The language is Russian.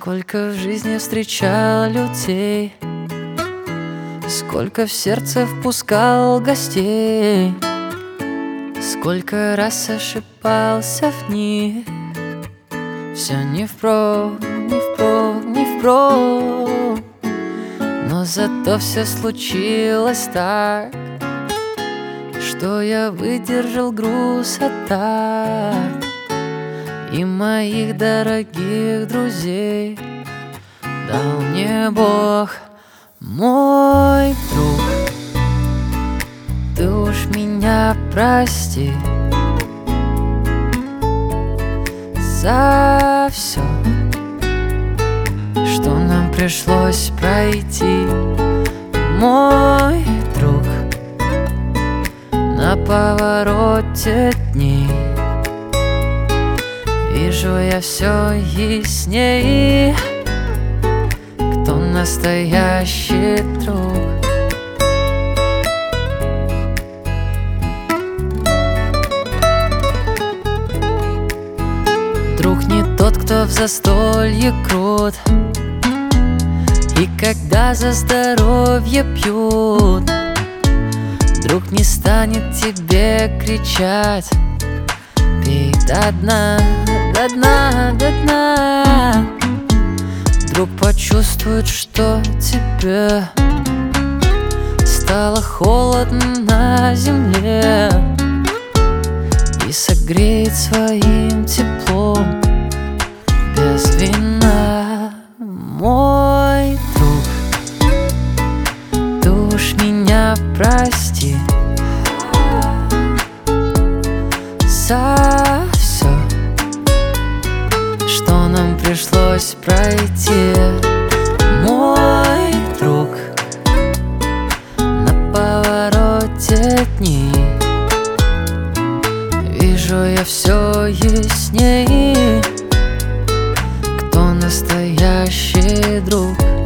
Сколько в жизни встречал людей, сколько в сердце впускал гостей, сколько раз ошибался в них. Все не впрок, не впрок, не впрок, но зато все случилось так, что я выдержал груз атак. И моих дорогих друзей дал мне Бог, мой друг. Ты уж меня прости за все, что нам пришлось пройти, мой друг. На повороте дней вижу я все ясней, кто настоящий друг. Друг не тот, кто в застолье крут, и когда за здоровье пьют. Друг не станет тебе кричать: пей до дна, до дна, до дна. Друг почувствует, что тебе стало холодно на земле, и согреет своим теплом без вина, мой друг. Ты уж меня прости за все, что нам пришлось пройти, мой друг. На повороте дней вижу я все ясней, кто настоящий друг.